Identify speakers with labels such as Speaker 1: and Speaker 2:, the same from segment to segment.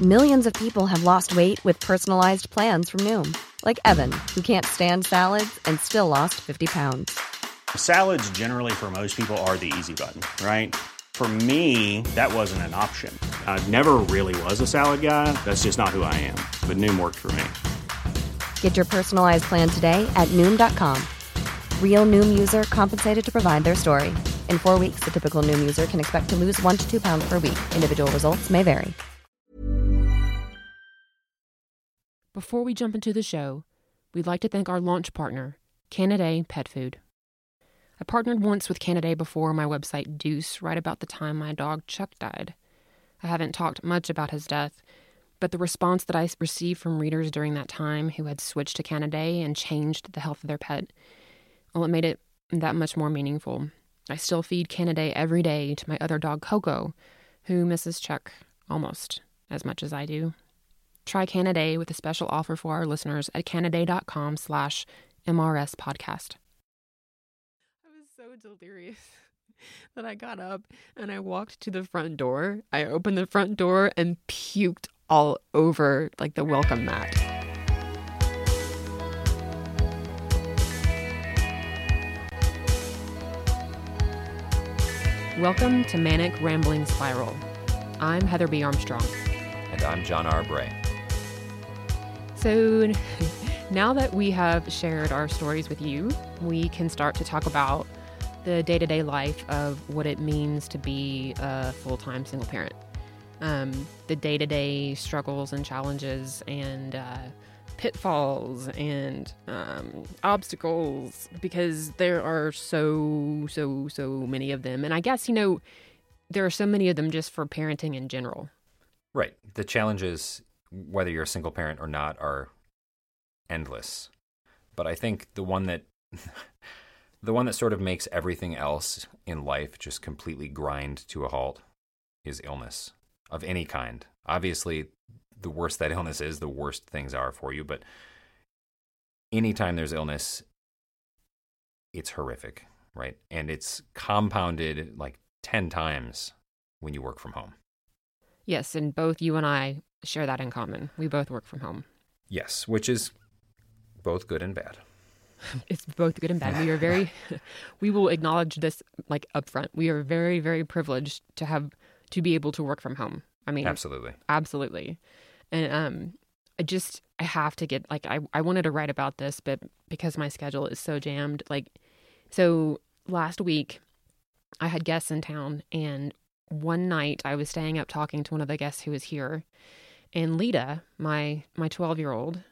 Speaker 1: Millions of people have lost weight with personalized plans from Noom. Like Evan, who can't stand salads and still lost 50 pounds.
Speaker 2: Salads generally for most people are the easy button, right? For me, that wasn't an option. I never really was a salad guy. That's just not who I am. But Noom worked for me.
Speaker 1: Get your personalized plan today at Noom.com. Real Noom user compensated to provide their story. In 4 weeks, the typical Noom user can expect to lose 1 to 2 pounds per week. Individual results may vary.
Speaker 3: Before we jump into the show, we'd like to thank our launch partner, Canaday Pet Food. I partnered once with Canaday before my website Deuce, right about the time my dog Chuck died. I haven't talked much about his death, but the response that I received from readers during that time who had switched to Canaday and changed the health of their pet, well, it made it that much more meaningful. I still feed Canaday every day to my other dog Coco, who misses Chuck almost as much as I do. Try Canaday with a special offer for our listeners at canaday.com/MRS podcast. I was so delirious that I got up and I walked to the front door. I opened the front door and puked all over like the welcome mat. Welcome to Manic Rambling Spiral. I'm Heather B. Armstrong.
Speaker 4: And I'm John R. Bray.
Speaker 3: So now that we have shared our stories with you, we can start to talk about the day-to-day life of what it means to be a full-time single parent. The day-to-day struggles and challenges and pitfalls and obstacles, because there are so many of them. And I guess, there are so many of them just for parenting in general.
Speaker 4: Right. The challenges, whether you're a single parent or not, are endless. But I think the one that sort of makes everything else in life just completely grind to a halt is illness of any kind. Obviously, the worse that illness is, the worse things are for you. But anytime there's illness, it's horrific, right? And it's compounded like 10 times when you work from home.
Speaker 3: Yes, and both you and I share that in common. We both work from home.
Speaker 4: Yes, which is both good and bad.
Speaker 3: It's both good and bad. We will acknowledge this like upfront. We are very, very privileged to be able to work from home. I mean, absolutely. And I have to get, I wanted to write about this, but because my schedule is so jammed, so last week I had guests in town, and one night I was staying up talking to one of the guests who was here, and Lita, my 12-year-old,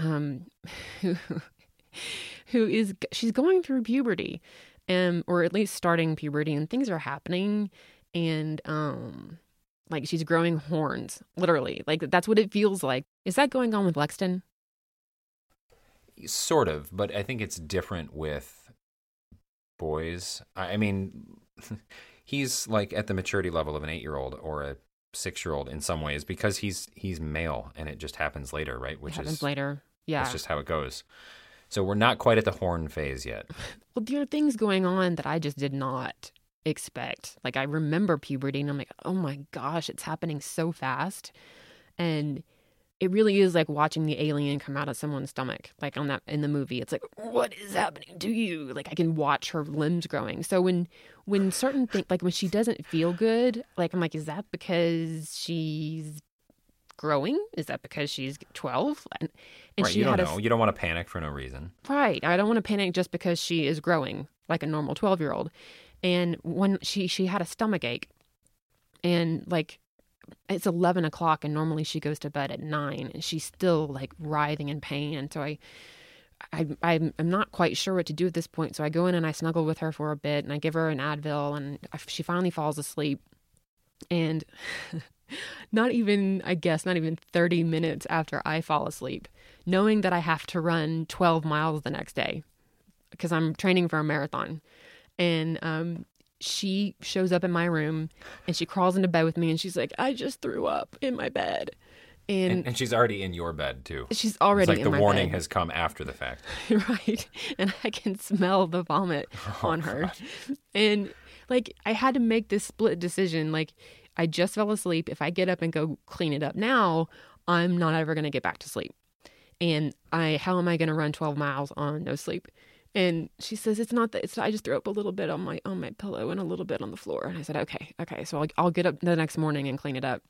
Speaker 3: she's going through puberty, or at least starting puberty, and things are happening, and she's growing horns, literally. That's what it feels like. Is that going on with Lexton?
Speaker 4: Sort of, but I think it's different with boys. I mean, he's at the maturity level of an 8-year-old or a 6-year-old in some ways, because he's male, and it just happens later, right? Which happens later. Yeah. That's just how it goes. So we're not quite at the horn phase yet.
Speaker 3: Well, there are things going on that I just did not expect. I remember puberty, and I'm like, oh my gosh, it's happening so fast. And it really is like watching the alien come out of someone's stomach, in the movie. It's like, what is happening to you? I can watch her limbs growing. So when certain things, when she doesn't feel good, I'm like, is that because she's growing? Is that because she's 12? And
Speaker 4: right, you don't know. You don't want to panic for no reason.
Speaker 3: Right. I don't want to panic just because she is growing like a normal 12-year-old. And when she had a stomach ache, and it's 11 o'clock, and normally she goes to bed at 9, and she's still writhing in pain. And so I'm not quite sure what to do at this point. So I go in and I snuggle with her for a bit, and I give her an Advil, and she finally falls asleep. And not even 30 minutes after I fall asleep, knowing that I have to run 12 miles the next day because I'm training for a marathon. And she shows up in my room, and she crawls into bed with me, and she's like, I just threw up in my bed.
Speaker 4: And she's already in your bed, too.
Speaker 3: She's already in my bed.
Speaker 4: The warning has come after the fact.
Speaker 3: Right. And I can smell the vomit on her. God. And, I had to make this split decision. I just fell asleep. If I get up and go clean it up now, I'm not ever going to get back to sleep. And how am I going to run 12 miles on no sleep? And she says, it's not that. I just threw up a little bit on my pillow and a little bit on the floor. And I said, okay. So I'll get up the next morning and clean it up.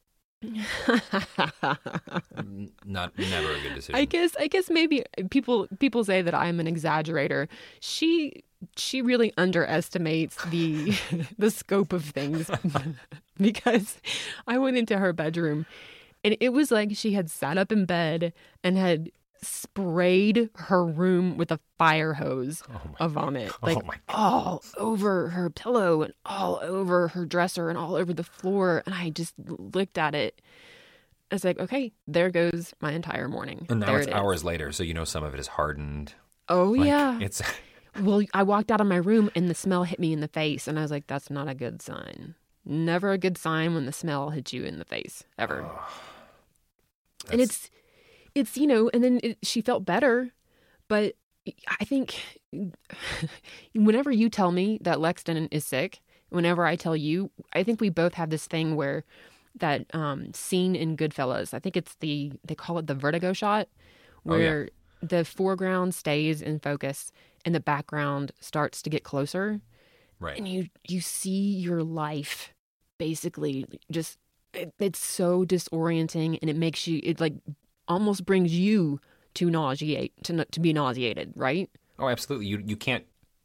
Speaker 4: Never a good decision.
Speaker 3: I guess maybe people say that I'm an exaggerator. She really underestimates the the scope of things because I went into her bedroom and it was like she had sat up in bed and had sprayed her room with a fire hose of vomit, like all over her pillow and all over her dresser and all over the floor. And I just looked at it. I was like, okay, there goes my entire morning.
Speaker 4: And now it's hours later, so some of it is hardened.
Speaker 3: Oh, yeah.
Speaker 4: It's
Speaker 3: Well, I walked out of my room and the smell hit me in the face. And I was like, that's not a good sign. Never a good sign when the smell hits you in the face, ever. And it's and then she felt better. But I think whenever you tell me that Lexton is sick, whenever I tell you, I think we both have this thing where that scene in Goodfellas, I think they call it the vertigo shot, where the foreground stays in focus and the background starts to get closer.
Speaker 4: Right.
Speaker 3: And you see your life basically just, it's so disorienting, and it like almost brings you to be nauseated, right?
Speaker 4: Oh, absolutely. You can't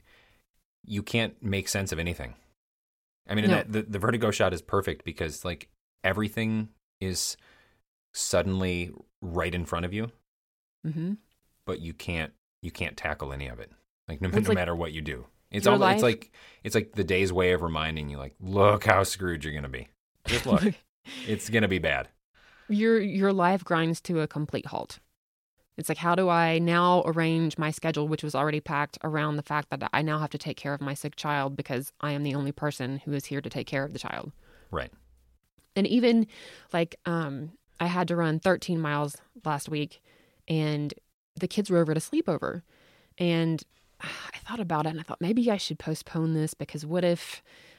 Speaker 4: make sense of anything. I mean,
Speaker 3: No.
Speaker 4: the vertigo shot is perfect because like everything is suddenly right in front of you,
Speaker 3: Mm-hmm.
Speaker 4: but you can't tackle any of it. Like no
Speaker 3: It's like
Speaker 4: matter what you do, it's
Speaker 3: your
Speaker 4: all
Speaker 3: life-
Speaker 4: it's like the day's way of reminding you, like, look how screwed you're gonna be. Just look, it's gonna be bad.
Speaker 3: Your life grinds to a complete halt. It's like, how do I now arrange my schedule, which was already packed, around the fact that I now have to take care of my sick child because I am the only person who is here to take care of the child.
Speaker 4: Right.
Speaker 3: And even like I had to run 13 miles last week, and the kids were over to sleepover. And I thought about it, and I thought maybe I should postpone this because what if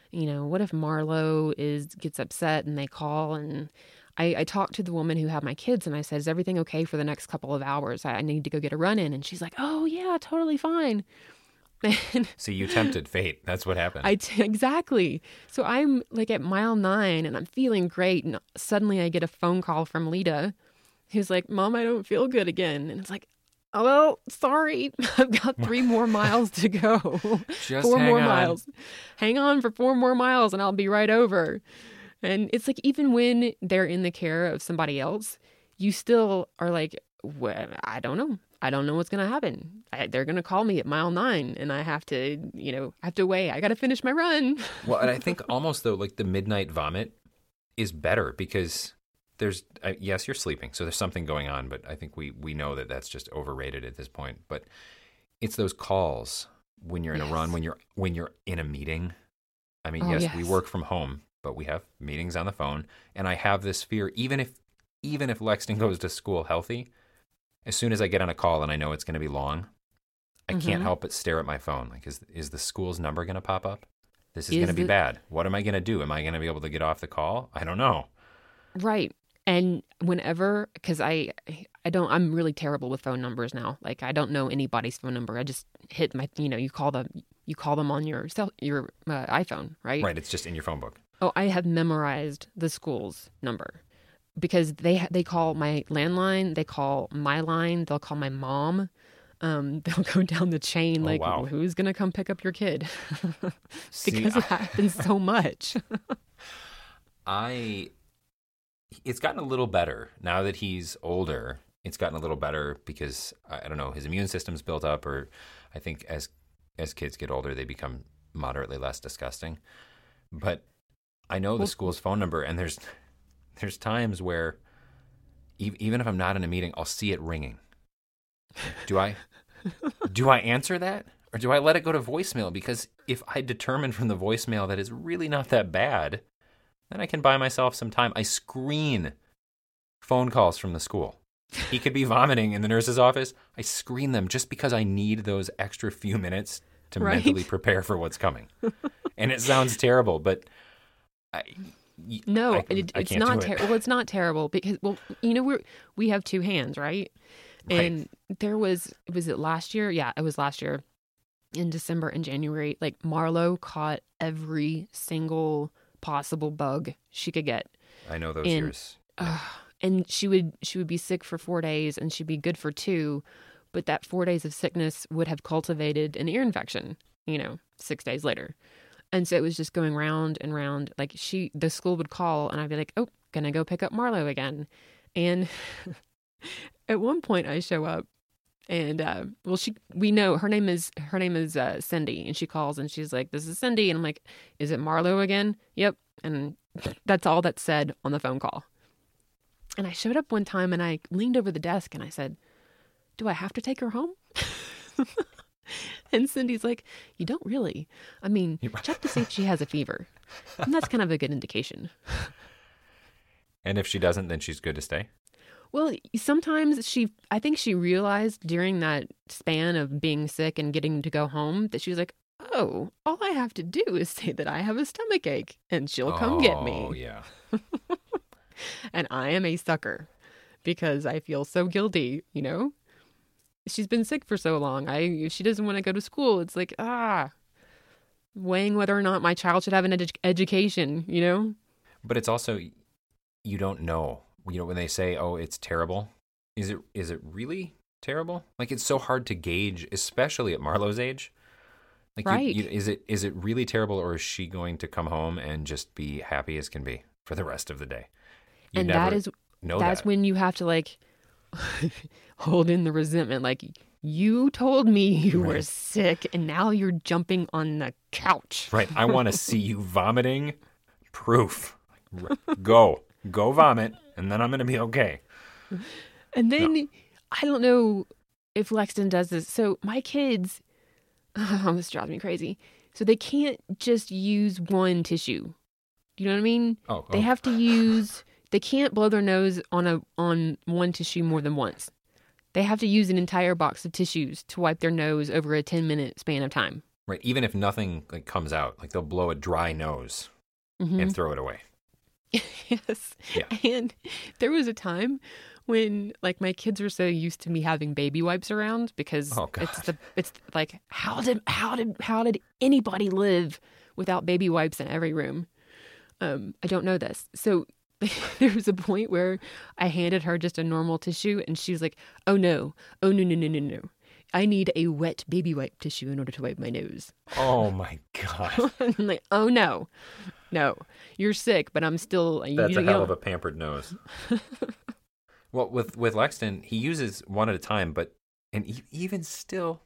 Speaker 3: Marlo gets upset and they call, and I talked to the woman who had my kids and I said, is everything okay for the next couple of hours? I need to go get a run in. And she's like, oh yeah, totally fine. And
Speaker 4: See, you tempted fate. That's what happened.
Speaker 3: exactly. So I'm like at mile 9 and I'm feeling great. And suddenly I get a phone call from Lita who's like, Mom, I don't feel good again. And it's like, oh, well, sorry. I've got 3 more miles to go.
Speaker 4: Just
Speaker 3: 4
Speaker 4: hang
Speaker 3: more
Speaker 4: on.
Speaker 3: miles. Hang on for 4 more miles and I'll be right over. And it's like, even when they're in the care of somebody else, you still are like, well, I don't know. I don't know what's going to happen. They're going to call me at mile 9 and I have to wait. I got to finish my run.
Speaker 4: Well, and I think almost though, like the midnight vomit is better because there's yes, you're sleeping, so there's something going on, but I think we know that that's just overrated at this point. But it's those calls when you're in a run, when you're in a meeting. I mean, yes, we work from home, but we have meetings on the phone, and I have this fear. Even if Lexton goes to school healthy, as soon as I get on a call and I know it's going to be long, I can't help but stare at my phone. Like, is the school's number going to pop up? This is going to be bad. What am I going to do? Am I going to be able to get off the call? I don't know.
Speaker 3: Right. And whenever, because I'm really terrible with phone numbers now. Like, I don't know anybody's phone number. I just hit my, you call them on your iPhone, right?
Speaker 4: Right. It's just in your phone book.
Speaker 3: Oh, I have memorized the school's number because they call my landline, they call my line, they'll call my mom. They'll go down the chain like,
Speaker 4: wow.
Speaker 3: Who's going to come pick up your kid?
Speaker 4: See,
Speaker 3: because it happens so much.
Speaker 4: It's gotten a little better now that he's older. It's gotten a little better because I don't know, his immune system's built up, or I think as kids get older, they become moderately less disgusting. But I know the school's phone number, and there's times where even if I'm not in a meeting, I'll see it ringing. Do I answer that, or do I let it go to voicemail? Because if I determine from the voicemail that it's really not that bad, then I can buy myself some time. I screen phone calls from the school. He could be vomiting in the nurse's office. I screen them just because I need those extra few minutes to mentally prepare for what's coming. And it sounds terrible, but
Speaker 3: No,
Speaker 4: I
Speaker 3: it's
Speaker 4: can't
Speaker 3: not
Speaker 4: do it.
Speaker 3: terrible. Well, it's not terrible because, well, we have two hands, right?
Speaker 4: Right.
Speaker 3: And was it last year? Yeah, it was last year in December and January. Like Marlo caught every single possible bug she could get.
Speaker 4: I know those
Speaker 3: And-
Speaker 4: years.
Speaker 3: And she would be sick for 4 days and she'd be good for 2, but that 4 days of sickness would have cultivated an ear infection, 6 days later. And so it was just going round and round. Like the school would call and I'd be like, oh, gonna go pick up Marlo again. And at one point I show up and, we know her name is Cindy, and she calls and she's like, this is Cindy. And I'm like, is it Marlo again? Yep. And that's all that's said on the phone call. And I showed up one time and I leaned over the desk and I said, do I have to take her home? And Cindy's like, you don't really. I mean, check to see if she has a fever. And that's kind of a good indication.
Speaker 4: And if she doesn't, then she's good to stay?
Speaker 3: Well, sometimes I think she realized during that span of being sick and getting to go home that she was like, oh, all I have to do is say that I have a stomach ache and she'll come get me.
Speaker 4: Oh, yeah.
Speaker 3: And I am a sucker because I feel so guilty, She's been sick for so long. If she doesn't want to go to school, it's like, weighing whether or not my child should have an education,
Speaker 4: But it's also, you don't know. When they say, oh, it's terrible, is it really terrible? Like, it's so hard to gauge, especially at Marlo's age. Like,
Speaker 3: right.
Speaker 4: Is it really terrible, or is she going to come home and just be happy as can be for the rest of the day?
Speaker 3: And that's when you have to hold in the resentment. Like, you told me you were sick and now you're jumping on the couch.
Speaker 4: Right. I want to see you vomiting. Proof. Go vomit, and then I'm going to be okay.
Speaker 3: And then I don't know if Lexton does this. So my kids, this drives me crazy. So they can't just use one tissue. Do you know what I mean?
Speaker 4: Oh.
Speaker 3: They have to use. They can't blow their nose on one tissue more than once. They have to use an entire box of tissues to wipe their nose over a 10-minute span of time.
Speaker 4: Right. Even if nothing comes out, they'll blow a dry nose and throw it away.
Speaker 3: Yes.
Speaker 4: Yeah.
Speaker 3: And there was a time when my kids were so used to me having baby wipes around because it's like how did anybody live without baby wipes in every room? I don't know this. So there was a point where I handed her just a normal tissue and she was like, oh no. I need a wet baby wipe tissue in order to wipe my nose.
Speaker 4: Oh my God.
Speaker 3: I'm like, oh no, you're sick, but I'm still.
Speaker 4: That's a hell of a pampered nose. Well, with Lexton, he uses one at a time, and even still,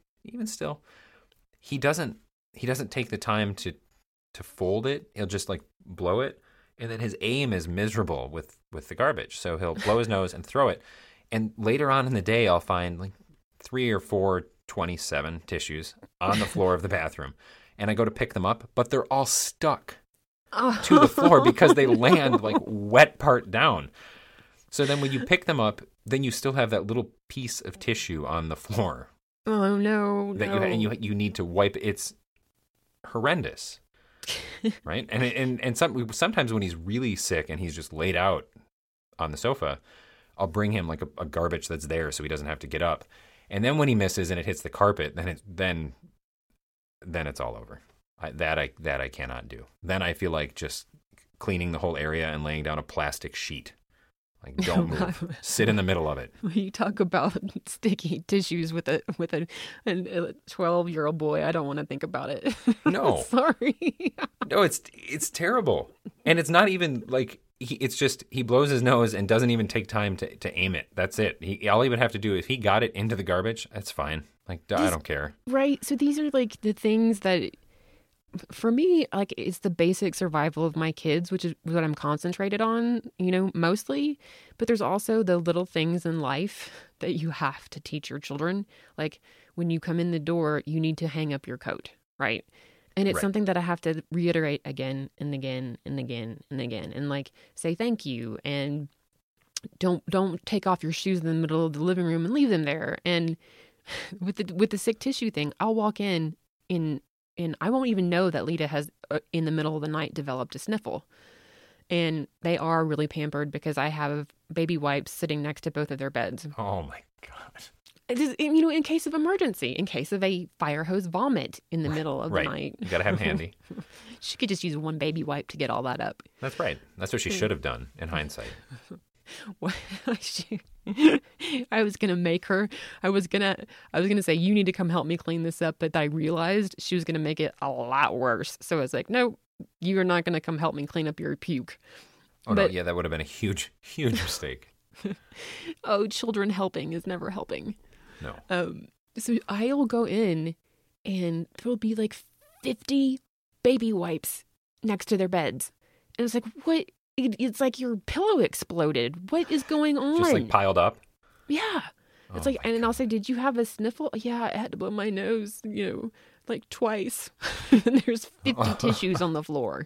Speaker 4: he doesn't take the time to fold it. He'll just blow it, and then his aim is miserable with the garbage. So he'll blow his nose and throw it. And later on in the day, I'll find 3 or 4 27 tissues on the floor of the bathroom, and I go to pick them up, but they're all stuck to the floor because they land wet part down. So then when you pick them up, then you still have that little piece of tissue on the floor.
Speaker 3: Oh no!
Speaker 4: You need to wipe. It's horrendous, right? And sometimes when he's really sick and he's just laid out on the sofa, I'll bring him a garbage that's there so he doesn't have to get up. And then when he misses and it hits the carpet, then it's all over. That I cannot do. Then I feel like just cleaning the whole area and laying down a plastic sheet. Don't move. Sit in the middle of it.
Speaker 3: When you talk about sticky tissues with a 12-year-old boy, I don't want to think about it.
Speaker 4: No.
Speaker 3: Sorry.
Speaker 4: No, it's terrible. And it's not even it's just he blows his nose and doesn't even take time to aim it. That's it. All he would have to do, if he got it into the garbage, that's fine. I don't care.
Speaker 3: Right. So these are the things that, for me, it's the basic survival of my kids, which is what I'm concentrated on, mostly. But there's also the little things in life that you have to teach your children. Like when you come in the door, you need to hang up your coat, right? And it's something that I have to reiterate again and again and again and again, and say thank you, and don't take off your shoes in the middle of the living room and leave them there. And with the sick tissue thing, I'll walk in and I won't even know that Lita has in the middle of the night developed a sniffle. And they are really pampered because I have baby wipes sitting next to both of their beds.
Speaker 4: Oh my God.
Speaker 3: It is, you know, in case of emergency, in case of a fire hose vomit in the middle of the night.
Speaker 4: You got to have them handy.
Speaker 3: She could just use one baby wipe to get all that up.
Speaker 4: That's right. That's what she should have done in hindsight.
Speaker 3: I was gonna make her. I was gonna say, you need to come help me clean this up, but I realized she was gonna make it a lot worse. So I was like, no, you're not gonna come help me clean up your puke.
Speaker 4: Oh no, yeah, that would have been a huge mistake.
Speaker 3: Oh, children helping is never helping.
Speaker 4: No.
Speaker 3: So I'll go in, and there'll be like 50 baby wipes next to their beds, and it's like, what? It's like your pillow exploded. What is going on?
Speaker 4: Just like piled up?
Speaker 3: Yeah. It's like, and I'll say, did you have a sniffle? Yeah, I had to blow my nose, like twice. And there's 50 tissues on the floor.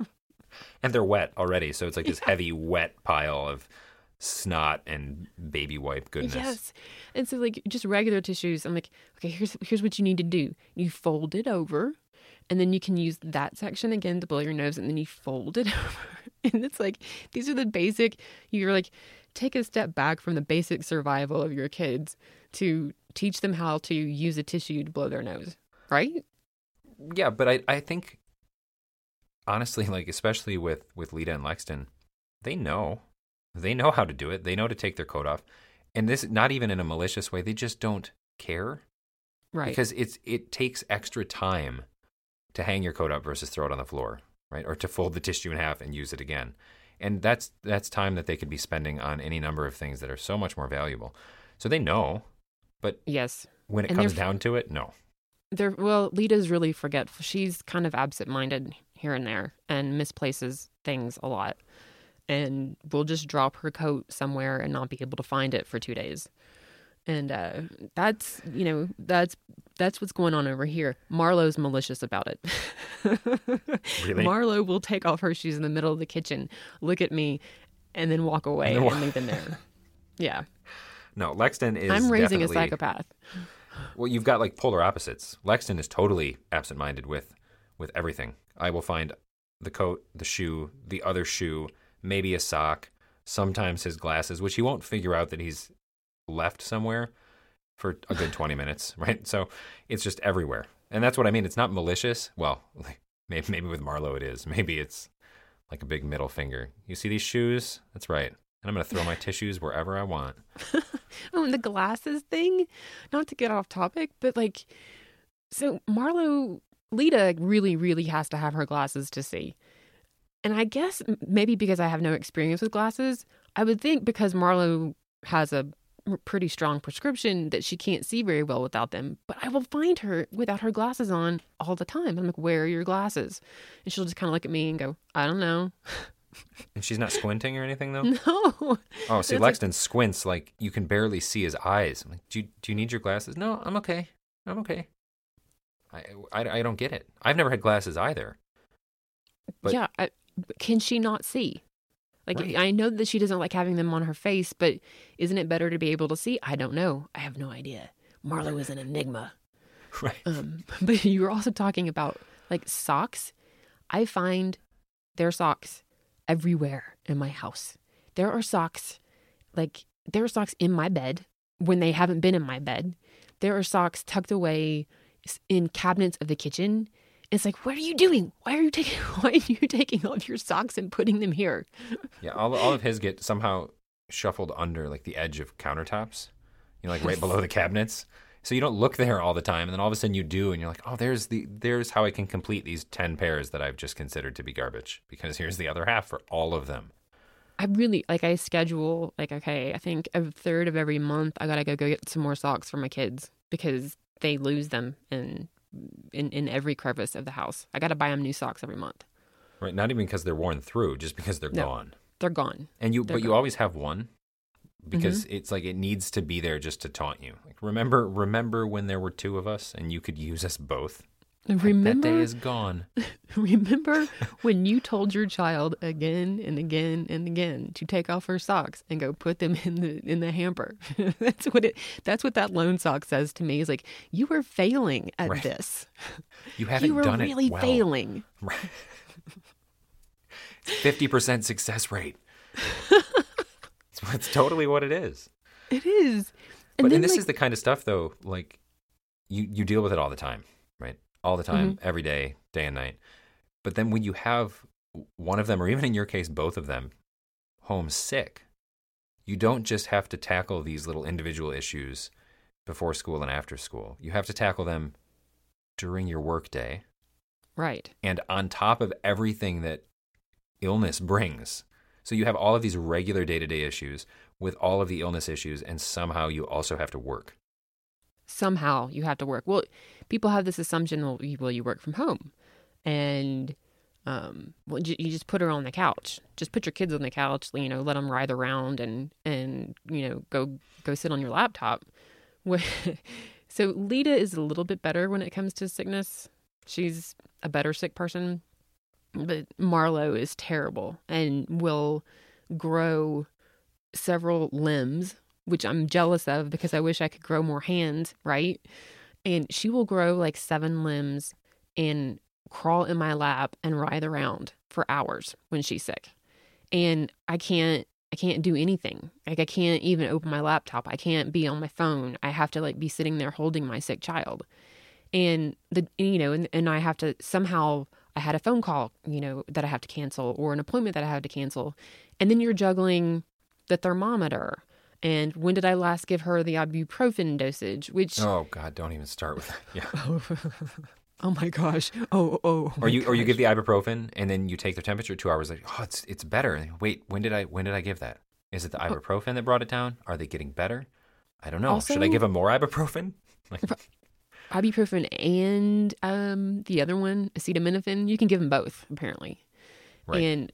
Speaker 4: And they're wet already. So it's like this heavy, wet pile of snot and baby wipe goodness.
Speaker 3: Yes. And so like just regular tissues, I'm like, okay, here's what you need to do. You fold it over, and then you can use that section again to blow your nose, and then you fold it over. And it's like, these are the basic, you're like, take a step back from the basic survival of your kids to teach them how to use a tissue to blow their nose, right?
Speaker 4: Yeah, but I think, honestly, like, especially with Lita and Lexton, they know how to do it. They know to take their coat off. And this, not even in a malicious way, they just don't care.
Speaker 3: Right.
Speaker 4: Because it takes extra time to hang your coat up versus throw it on the floor. Right, or to fold the tissue in half and use it again. And that's time that they could be spending on any number of things that are so much more valuable. So they know, but
Speaker 3: yes,
Speaker 4: when it comes down to it, no.
Speaker 3: Well, Lita's really forgetful. She's kind of absent-minded here and there and misplaces things a lot. And will just drop her coat somewhere and not be able to find it for 2 days. And that's what's going on over here. Marlo's malicious about it.
Speaker 4: Really?
Speaker 3: Marlo will take off her shoes in the middle of the kitchen, look at me, and then walk away and leave them there. Yeah.
Speaker 4: No, Lexton is
Speaker 3: I'm raising a psychopath.
Speaker 4: Well, you've got like polar opposites. Lexton is totally absent-minded with everything. I will find the coat, the shoe, the other shoe, maybe a sock, sometimes his glasses, which he won't figure out that he's left somewhere for a good 20 minutes, right? So it's just everywhere. And that's what I mean. It's not malicious. Well, maybe with Marlo it is. Maybe it's like a big middle finger. You see these shoes? That's right. And I'm going to throw my tissues wherever I want.
Speaker 3: Oh, and the glasses thing, not to get off topic, but like, so Lita really, really has to have her glasses to see. And I guess maybe because I have no experience with glasses, I would think because Marlo has a pretty strong prescription that she can't see very well without them. But I will find her without her glasses on all the time. I'm like, where are your glasses? And she'll just kind of look at me and go, I don't know.
Speaker 4: And she's not squinting or anything, though?
Speaker 3: No.
Speaker 4: Oh, see, Lexton squints like you can barely see his eyes. I'm like, do you need your glasses? No, I'm okay. I don't get it. I've never had glasses either. But
Speaker 3: yeah, can she not see? Like,
Speaker 4: right.
Speaker 3: I know that she doesn't like having them on her face, but isn't it better to be able to see? I don't know. I have no idea. Marlo is an enigma.
Speaker 4: Right.
Speaker 3: But you were also talking about, like, socks. I find their socks everywhere in my house. There are socks in my bed when they haven't been in my bed. There are socks tucked away in cabinets of the kitchen. It's like, what are you doing? Why are you taking off your socks and putting them here?
Speaker 4: Yeah, all of his get somehow shuffled under like the edge of countertops, like right below the cabinets. So you don't look there all the time, and then all of a sudden you do, and you're like, oh, there's how I can complete these 10 pairs that I've just considered to be garbage, because here's the other half for all of them.
Speaker 3: I schedule, okay, I think a third of every month I gotta go get some more socks for my kids because they lose them in every crevice of the house. I gotta buy them new socks every month.
Speaker 4: Right, not even because they're worn through, just because they're gone.
Speaker 3: They're gone.
Speaker 4: And you always have one because it's like it needs to be there just to taunt you. Like remember when there were two of us and you could use us both? That day is gone.
Speaker 3: Remember when you told your child again and again and again to take off her socks and go put them in the hamper? That's what that lone sock says to me. Is like, you were failing at this.
Speaker 4: You haven't done it well.
Speaker 3: You were really failing.
Speaker 4: Right. 50% success rate. It's totally what it is.
Speaker 3: It is.
Speaker 4: And this is the kind of stuff, though, like you deal with it all the time, right? All the time, every day, day and night. But then when you have one of them, or even in your case, both of them, home sick, you don't just have to tackle these little individual issues before school and after school. You have to tackle them during your work day.
Speaker 3: Right.
Speaker 4: And on top of everything that illness brings. So you have all of these regular day-to-day issues with all of the illness issues, and somehow you also have to work.
Speaker 3: Somehow you have to work. Well, people have this assumption, well, you work from home. And you just put her on the couch. Just put your kids on the couch, let them ride around and go sit on your laptop. So Lita is a little bit better when it comes to sickness. She's a better sick person. But Marlo is terrible and will grow several limbs, which I'm jealous of because I wish I could grow more hands, right? And she will grow like 7 limbs and crawl in my lap and writhe around for hours when she's sick. And I can't do anything. Like I can't even open my laptop. I can't be on my phone. I have to be sitting there holding my sick child. And and I have to somehow, I had a phone call, that I have to cancel, or an appointment that I have to cancel. And then you're juggling the thermometer. And when did I last give her the ibuprofen dosage? Which,
Speaker 4: oh God, don't even start with that. Yeah.
Speaker 3: Oh my gosh. Oh.
Speaker 4: Or you give the ibuprofen and then you take their temperature 2 hours later. Oh, it's better. Wait, when did I give that? Is it the ibuprofen that brought it down? Are they getting better? I don't know.
Speaker 3: Also,
Speaker 4: should I give them more ibuprofen?
Speaker 3: Ibuprofen and the other one, acetaminophen, you can give them both, apparently.
Speaker 4: Right.
Speaker 3: And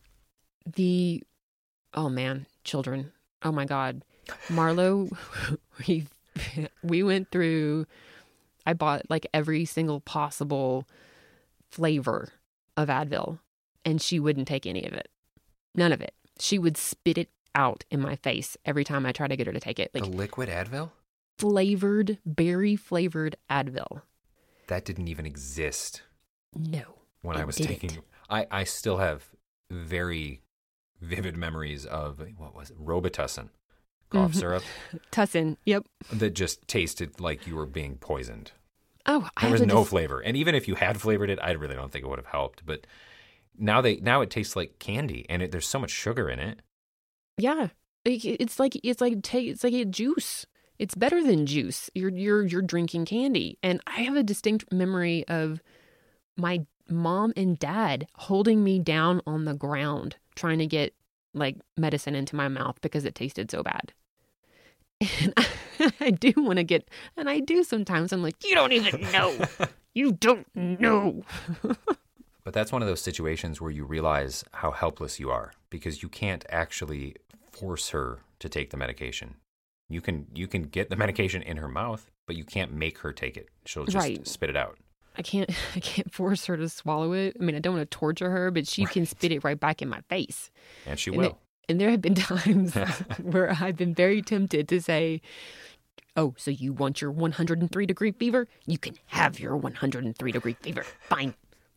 Speaker 3: children. Oh my God. Marlo, we went through, I bought every single possible flavor of Advil, and she wouldn't take any of it. None of it. She would spit it out in my face every time I tried to get her to take it.
Speaker 4: The liquid Advil?
Speaker 3: Berry flavored Advil.
Speaker 4: That didn't even exist.
Speaker 3: No.
Speaker 4: When I was taking, I still have very vivid memories of, what was it? Robitussin. Cough syrup.
Speaker 3: Tussin, yep.
Speaker 4: That just tasted like you were being poisoned.
Speaker 3: Oh,
Speaker 4: there was no flavor. And even if you had flavored it, I really don't think it would have helped. But now it tastes like candy, and there's so much sugar in it.
Speaker 3: Yeah. It's like a juice. It's better than juice. You're drinking candy. And I have a distinct memory of my mom and dad holding me down on the ground trying to get medicine into my mouth because it tasted so bad. And I do want to get, and I do sometimes. I'm like, you don't even know. You don't know.
Speaker 4: But that's one of those situations where you realize how helpless you are because you can't actually force her to take the medication. You can get the medication in her mouth, but you can't make her take it. She'll just spit it out. I can't
Speaker 3: force her to swallow it. I mean, I don't want to torture her, but she can spit it right back in my face.
Speaker 4: And she will.
Speaker 3: And there have been times where I've been very tempted to say, oh, so you want your 103-degree fever? You can have your 103-degree fever. Fine.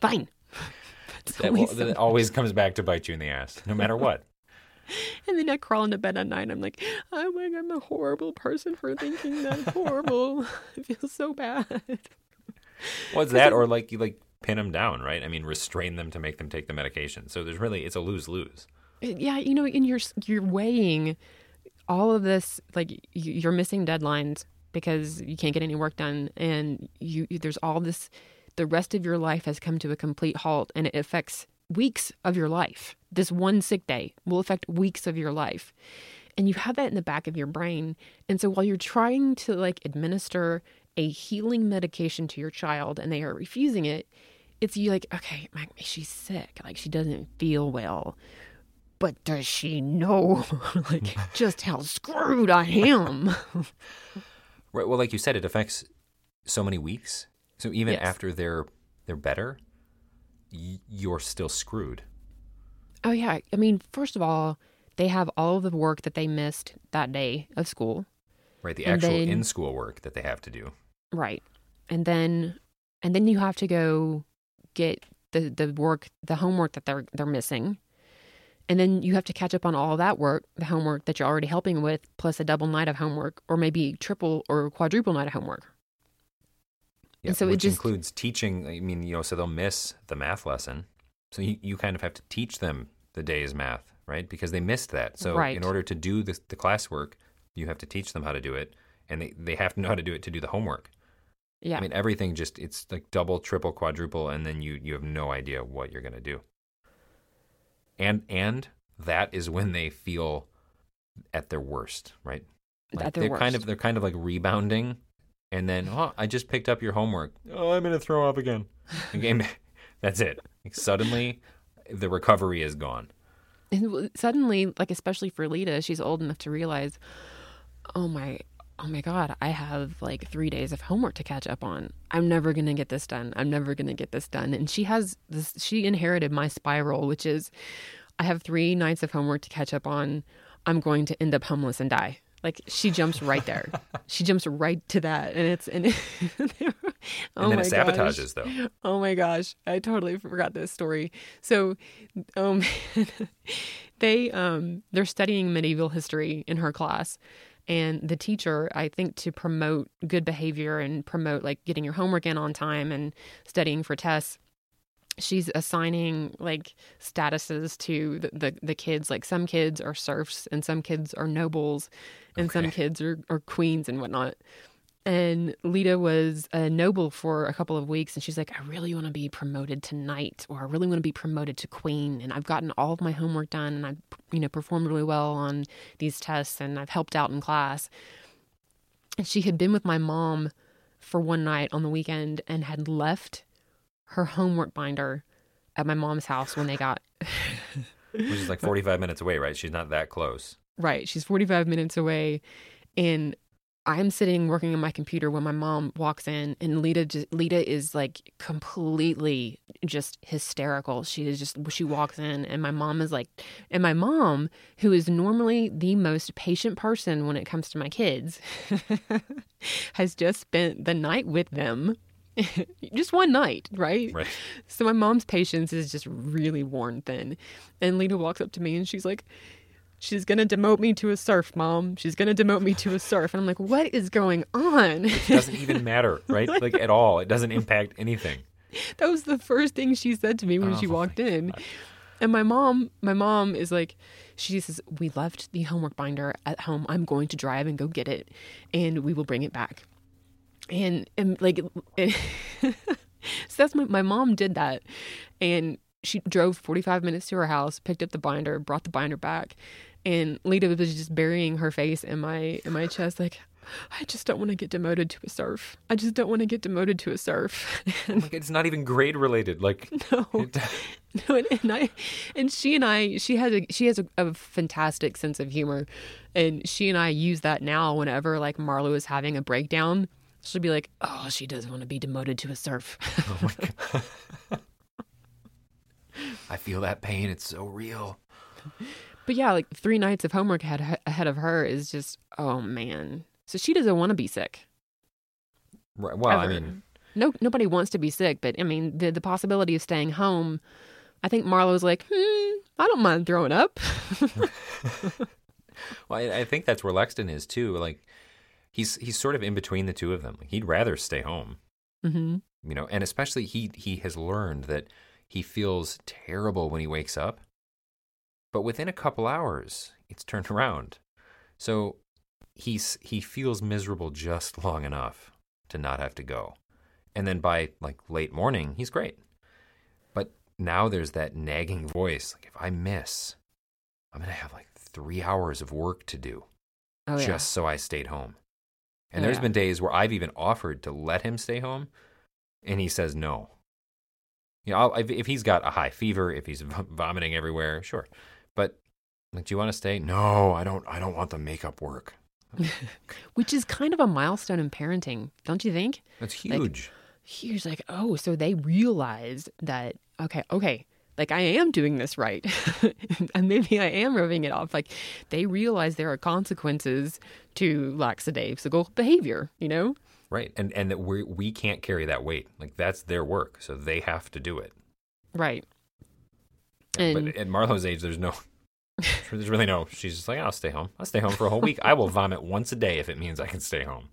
Speaker 4: That always comes back to bite you in the ass, no matter what.
Speaker 3: And then I crawl into bed at night. I'm like, oh my God, I'm a horrible person for thinking that. Horrible. I feel so bad.
Speaker 4: What's that? Or you pin them down, right? I mean, restrain them to make them take the medication. So it's a lose-lose.
Speaker 3: Yeah, and you're weighing all of this, you're missing deadlines because you can't get any work done, and there's all this. The rest of your life has come to a complete halt, and it affects weeks of your life. This one sick day will affect weeks of your life, and you have that in the back of your brain. And so while you're trying to administer a healing medication to your child, and they are refusing it, it's you okay, she's sick, she doesn't feel well. But does she know just how screwed I am?
Speaker 4: Right. Well, like you said, it affects so many weeks. So even after they're better, you're still screwed.
Speaker 3: Oh, yeah. I mean, first of all, they have all of the work that they missed that day of school.
Speaker 4: Right. The actual in-school work that they have to do.
Speaker 3: Right. And then you have to go get the homework that they're missing. And then you have to catch up on all that work, the homework that you're already helping with, plus a double night of homework, or maybe triple or quadruple night of homework.
Speaker 4: Yeah,
Speaker 3: and so
Speaker 4: which
Speaker 3: it just
Speaker 4: includes teaching. I mean, so they'll miss the math lesson. So you kind of have to teach them the day's math, right? Because they missed that. So
Speaker 3: Right.
Speaker 4: in order to do the classwork, you have to teach them how to do it. And they have to know how to do it to do the homework.
Speaker 3: Yeah.
Speaker 4: I mean, everything it's like double, triple, quadruple, and then you have no idea what you're going to do. And that is when they feel at their worst, right? Like
Speaker 3: At their worst.
Speaker 4: They're kind of like rebounding, and then I just picked up your homework. Oh, I'm going to throw up again. Again, that's it. Like, suddenly, the recovery is gone.
Speaker 3: And suddenly, like, especially for Lita, she's old enough to realize, oh my God, I have like 3 days of homework to catch up on. I'm never going to get this done. I'm never going to get this done. And she inherited my spiral, which is I have 3 nights of homework to catch up on. I'm going to end up homeless and die. Like, she jumps right there. She jumps right to that. And
Speaker 4: And then it sabotages, though.
Speaker 3: Oh my gosh. I totally forgot this story. So, they're studying medieval history in her class. And the teacher, I think to promote good behavior and promote like getting your homework in on time and studying for tests, she's assigning like statuses to the kids. Like some kids are serfs and some kids are nobles and some kids are queens and whatnot. And Lita was a noble for a couple of weeks, and she's like, I really want to be promoted to knight, or I really want to be promoted to queen. And I've gotten all of my homework done, and I've performed really well on these tests, and I've helped out in class. And she had been with my mom for one night on the weekend and had left her homework binder at my mom's house when they got...
Speaker 4: Which is like 45 minutes away, right? She's not that close.
Speaker 3: Right. She's 45 minutes away, and I'm sitting working on my computer when my mom walks in, and Lita is like completely just hysterical. She walks in, and my mom is like, and my mom, who is normally the most patient person when it comes to my kids, has just spent the night with them. Just one night, right?
Speaker 4: Right.
Speaker 3: So my mom's patience is just really worn thin. And Lita walks up to me and she's like, she's going to demote me to a serf, Mom. She's going to demote me to a serf. And I'm like, what is going on?
Speaker 4: It doesn't even matter, right? Like at all. It doesn't impact anything.
Speaker 3: That was the first thing she said to me when she walked in.
Speaker 4: God.
Speaker 3: And my mom is like, she says, we left the homework binder at home. I'm going to drive and go get it, and we will bring it back. And like, so that's my mom did that. And she drove 45 minutes to her house, picked up the binder, brought the binder back. And Lita was just burying her face in my chest, like, I just don't want to get demoted to a serf. I just don't want to get demoted to a serf.
Speaker 4: Like, it's not even grade related. Like,
Speaker 3: No, and she has a fantastic sense of humor, and she and I use that now whenever like Marlo is having a breakdown. She'll be like, "Oh, she doesn't want to be demoted to a serf."
Speaker 4: Oh my God. I feel that pain. It's so real.
Speaker 3: But yeah, like 3 nights of homework ahead of her is just, oh man. So she doesn't want to be sick.
Speaker 4: Right. Well,
Speaker 3: Ever.
Speaker 4: I mean,
Speaker 3: nobody wants to be sick, but I mean, the possibility of staying home, I think Marlo's like, I don't mind throwing up.
Speaker 4: well, I think that's where Lexton is too. Like, he's sort of in between the two of them. Like, he'd rather stay home,
Speaker 3: Mm-hmm.
Speaker 4: and especially he has learned that he feels terrible when he wakes up, but within a couple hours, it's turned around. So he feels miserable just long enough to not have to go. And then by like late morning, he's great. But now there's that nagging voice. Like, if I miss, I'm going to have like 3 hours of work to do just so I stayed home. And there's been days where I've even offered to let him stay home, and he says no. If he's got a high fever, if he's vomiting everywhere, sure. But like, do you want to stay? No, I don't want the makeup work.
Speaker 3: Which is kind of a milestone in parenting, don't you think?
Speaker 4: That's huge.
Speaker 3: Huge. Like, oh, so they realized that, okay, like I am doing this right. And maybe I am rubbing it off. Like, they realize there are consequences to lackadaisical behavior,
Speaker 4: Right. And that we can't carry that weight. Like, that's their work. So they have to do it.
Speaker 3: Right.
Speaker 4: But at Marlo's age, there's There's really no, she's just like, I'll stay home. I'll stay home for a whole week. I will vomit once a day if it means I can stay home.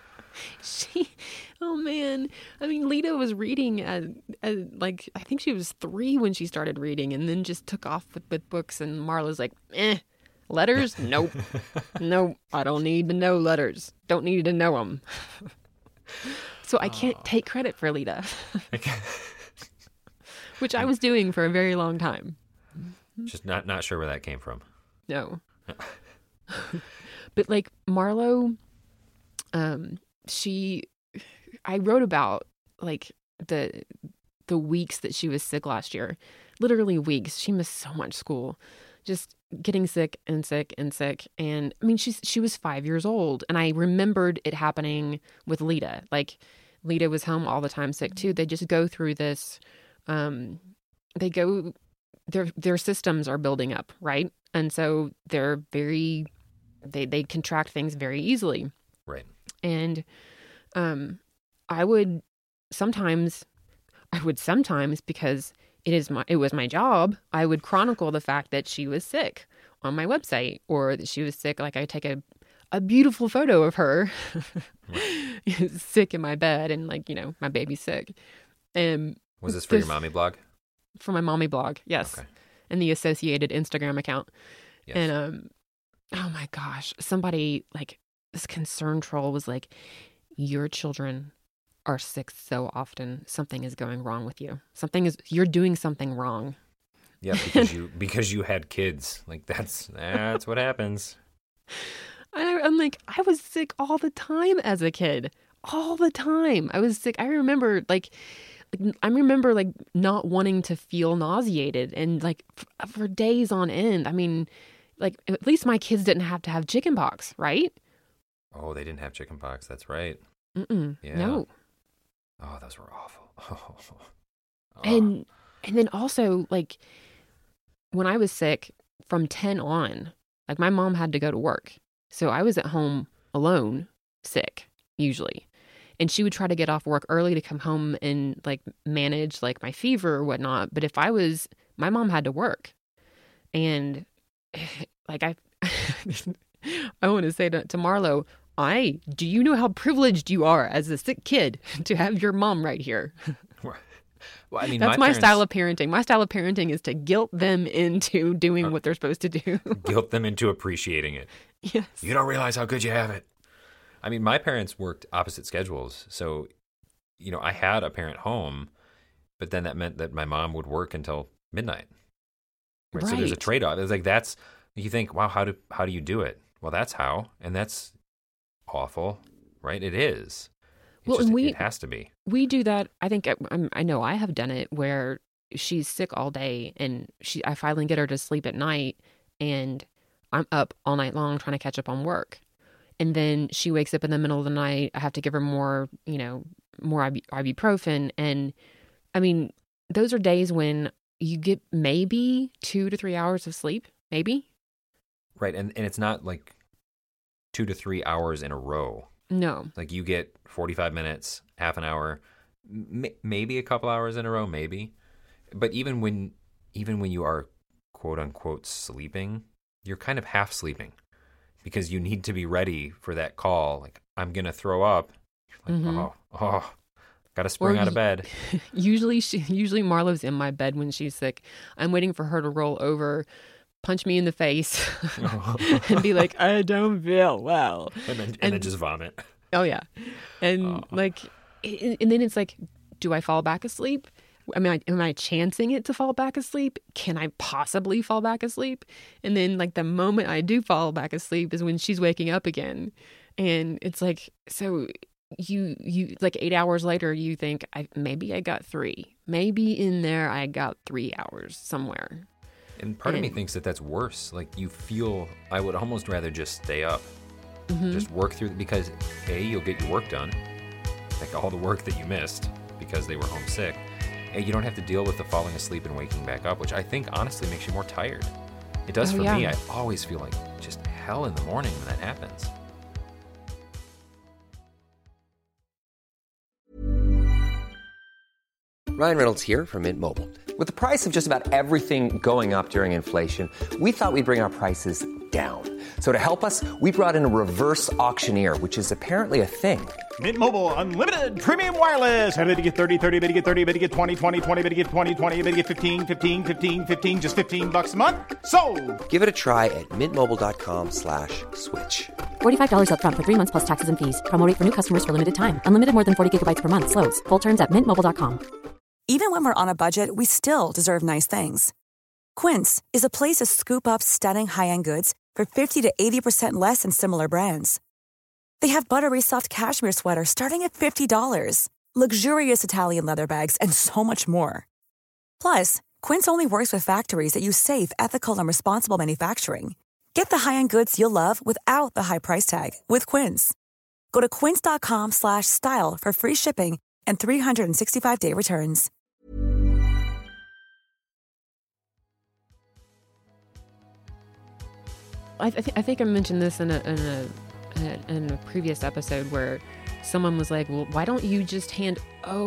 Speaker 3: Oh man. I mean, Lita was reading like, I think she was 3 when she started reading, and then just took off with books, and Marla's like, letters? Nope. Nope. I don't need to know letters. Don't need to know them. So I can't take credit for Lita, which I was doing for a very long time.
Speaker 4: Just not sure where that came from.
Speaker 3: No. But like Marlo, I wrote about like the weeks that she was sick last year. Literally weeks. She missed so much school. Just getting sick and sick and sick. And I mean, she was 5 years old. And I remembered it happening with Lita. Like Lita was home all the time sick too. They just go through this, their systems are building up, right? And so they contract things very easily.
Speaker 4: Right.
Speaker 3: And I would sometimes, because it was my job, I would chronicle the fact that she was sick on my website, or that she was sick. Like I take a beautiful photo of her sick in my bed, and like, my baby's sick. And
Speaker 4: was this for your mommy blog?
Speaker 3: For my mommy blog, yes. Okay. And the associated Instagram account. Yes. And oh my gosh, somebody, like, this concern troll was like, your children are sick so often, something is going wrong with you. You're doing something wrong.
Speaker 4: Yeah, because you had kids. Like that's what happens.
Speaker 3: I'm like, I was sick all the time as a kid. All the time. I was sick. I remember like not wanting to feel nauseated, and like for days on end. I mean, like at least my kids didn't have to have chickenpox, right?
Speaker 4: Oh, they didn't have chickenpox. That's right.
Speaker 3: Yeah. No.
Speaker 4: Oh, those were awful. Oh.
Speaker 3: And then also, like, when I was sick from 10 on, like my mom had to go to work. So I was at home alone, sick, usually. And she would try to get off work early to come home and like manage like my fever or whatnot. But if my mom had to work. And like I want to say to Marlo, do you know how privileged you are as a sick kid to have your mom right here?
Speaker 4: Well, I mean,
Speaker 3: that's my style of parenting. My style of parenting is to guilt them into doing what they're supposed to do.
Speaker 4: Guilt them into appreciating it.
Speaker 3: Yes.
Speaker 4: You don't realize how good you have it. I mean, my parents worked opposite schedules. So, I had a parent home, but then that meant that my mom would work until midnight. Right? So there's a trade-off. It's like you think, wow, how do you do it? Well, that's how, and that's awful, right? It is. It has to be.
Speaker 3: We do that. I think I know I have done it where she's sick all day, and I finally get her to sleep at night, and I'm up all night long trying to catch up on work. And then she wakes up in the middle of the night. I have to give her more ibuprofen. And I mean, those are days when you get maybe 2 to 3 hours of sleep, maybe.
Speaker 4: Right. And it's not like 2 to 3 hours in a row.
Speaker 3: No.
Speaker 4: Like you get 45 minutes, half an hour, maybe a couple hours in a row, maybe. But even when you are quote unquote sleeping, you're kind of half sleeping because you need to be ready for that call. Like, I'm going to throw up. Like, got to spring out of bed.
Speaker 3: Usually Marlo's in my bed when she's sick. I'm waiting for her to roll over, punch me in the face, and be like, I don't feel well.
Speaker 4: And then just vomit.
Speaker 3: Oh, yeah. And and then it's like, do I fall back asleep? I mean, am I chancing it to fall back asleep? Can I possibly fall back asleep? And then like the moment I do fall back asleep is when she's waking up again. And it's like, so you like 8 hours later, you think, maybe I got 3. Maybe in there I got 3 hours somewhere.
Speaker 4: And part of me thinks that that's worse. Like I would almost rather just stay up, just work through, because you'll get your work done, like all the work that you missed because they were home sick. And you don't have to deal with the falling asleep and waking back up, which I think honestly makes you more tired. It does for me. I always feel like just hell in the morning when that happens.
Speaker 5: Ryan Reynolds here from Mint Mobile. With the price of just about everything going up during inflation, we thought we'd bring our prices down. So to help us, we brought in a reverse auctioneer, which is apparently a thing.
Speaker 6: Mint Mobile Unlimited Premium Wireless. How to get 30, 30, bit to get 30, bit to get 20, 20, 20, bit to get 20, 20, bit to get 15, 15, 15, 15, just $15 a month? Sold!
Speaker 5: Give it a try at mintmobile.com/switch.
Speaker 1: $45 up front for 3 months plus taxes and fees. Promo rate for new customers for limited time. Unlimited more than 40 gigabytes per month. Slows full terms at mintmobile.com.
Speaker 7: Even when we're on a budget, we still deserve nice things. Quince is a place to scoop up stunning high-end goods for 50 to 80% less than similar brands. They have buttery soft cashmere sweaters starting at $50, luxurious Italian leather bags, and so much more. Plus, Quince only works with factories that use safe, ethical, and responsible manufacturing. Get the high-end goods you'll love without the high price tag with Quince. Go to quince.com/style for free shipping and 365-day returns.
Speaker 3: I think I mentioned this in a previous episode where someone was like, well, why don't you just you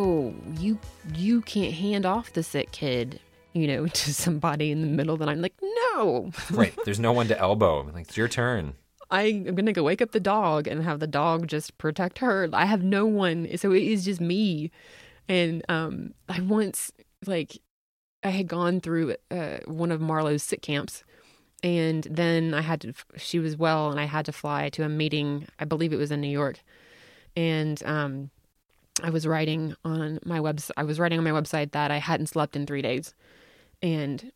Speaker 3: can't hand off the sick kid, to somebody in the middle of the night. I'm like, no.
Speaker 4: Right. There's no one to elbow. I'm like, it's your turn.
Speaker 3: I'm going to go wake up the dog and have the dog just protect her. I have no one. So it is just me. And I once, I had gone through one of Marlo's sick camps. And then she was well, and I had to fly to a meeting. I believe it was in New York. And I was writing on my website that I hadn't slept in 3 days. And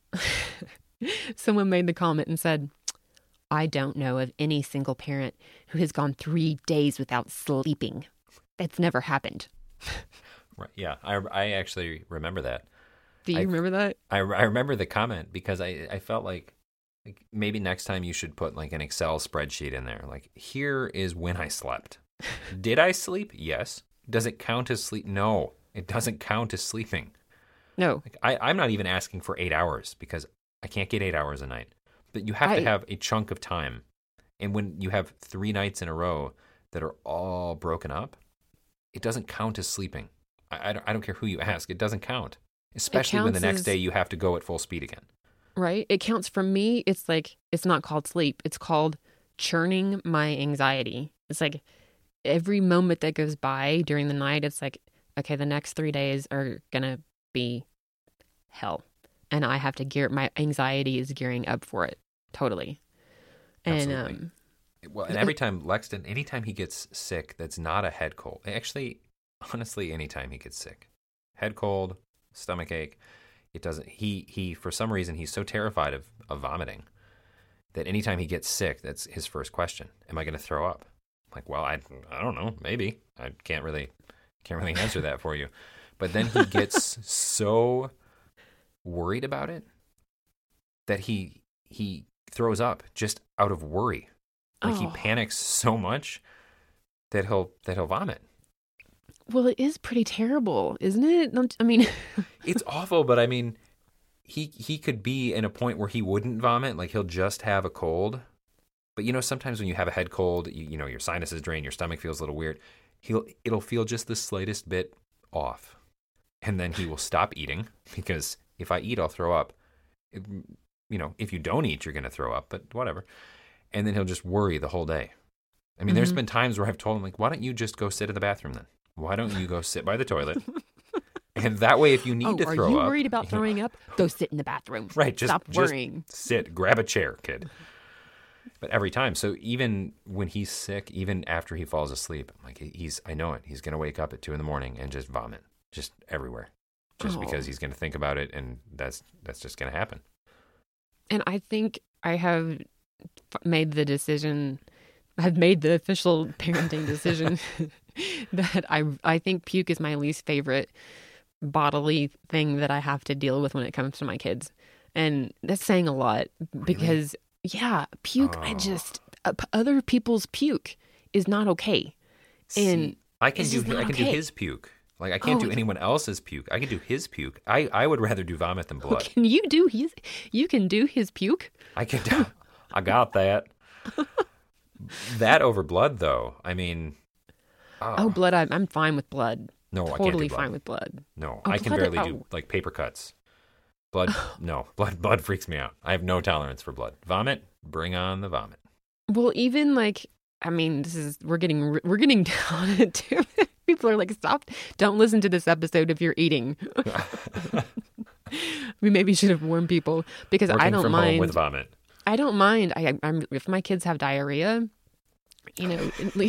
Speaker 3: someone made the comment and said, I don't know of any single parent who has gone 3 days without sleeping. That's never happened.
Speaker 4: Right. Yeah. I actually remember that.
Speaker 3: Do you remember that?
Speaker 4: I remember the comment because I felt like maybe next time you should put an Excel spreadsheet in there. Here is when I slept. Did I sleep? Yes. Does it count as sleep? No, it doesn't count as sleeping.
Speaker 3: No.
Speaker 4: I'm not even asking for 8 hours because I can't get 8 hours a night. But you have to have a chunk of time. And when you have 3 nights in a row that are all broken up, it doesn't count as sleeping. I don't care who you ask. It doesn't count. Especially when the next day you have to go at full speed again.
Speaker 3: Right? It counts for me. It's it's not called sleep. It's called churning my anxiety. It's every moment that goes by during the night, it's okay, the next 3 days are going to be hell. And I have to my anxiety is gearing up for it. Totally.
Speaker 4: Absolutely. And every time anytime he gets sick, that's not a head cold. Actually, honestly, anytime he gets sick, head cold, stomach ache, it doesn't, he for some reason, he's so terrified of vomiting that anytime he gets sick, that's his first question. Am I going to throw up? Well, I don't know. Maybe. I can't really answer that for you. But then he gets so worried about it that he throws up just out of worry. He panics so much that he'll vomit.
Speaker 3: Well, it is pretty terrible, isn't it? I mean,
Speaker 4: it's awful, but I mean, he could be in a point where he wouldn't vomit, he'll just have a cold. But sometimes when you have a head cold, your sinuses drain, your stomach feels a little weird. It'll feel just the slightest bit off, and then he will stop eating because if I eat, I'll throw up. If you don't eat, you're going to throw up, but whatever. And then he'll just worry the whole day. I mean, there's been times where I've told him, why don't you just go sit in the bathroom then? Why don't you go sit by the toilet? And that way, if you need to throw up...
Speaker 3: Are you worried about throwing up? Go sit in the bathroom.
Speaker 4: Right.
Speaker 3: Stop worrying.
Speaker 4: Just sit. Grab a chair, kid. But every time. So even when he's sick, even after he falls asleep, I know it. He's going to wake up at 2 a.m. and just vomit. Just everywhere. Just because he's going to think about it, and that's just going to happen.
Speaker 3: And I think I have made the decision... I've made the official parenting decision that I think puke is my least favorite bodily thing that I have to deal with when it comes to my kids. And that's saying a lot because, puke, other people's puke is not okay. And
Speaker 4: I can do his puke. I can't do anyone else's puke. I can do his puke. I would rather do vomit than blood.
Speaker 3: Can you can do his puke?
Speaker 4: I can. I got that. That over blood, though. I mean,
Speaker 3: blood. I'm fine with blood.
Speaker 4: No, I can't
Speaker 3: totally
Speaker 4: do blood.
Speaker 3: fine with blood.
Speaker 4: No,
Speaker 3: Oh,
Speaker 4: I can
Speaker 3: blood-
Speaker 4: barely
Speaker 3: oh.
Speaker 4: do like paper cuts. Blood, no. Blood freaks me out. I have no tolerance for blood. Vomit, bring on the vomit.
Speaker 3: Well, even like, I mean, we're getting down into it. People are like, stop! Don't listen to this episode if you're eating. We maybe should have warned people because
Speaker 4: Working
Speaker 3: I don't
Speaker 4: from
Speaker 3: mind
Speaker 4: home with vomit.
Speaker 3: I don't mind. I'm if my kids have diarrhea, you know.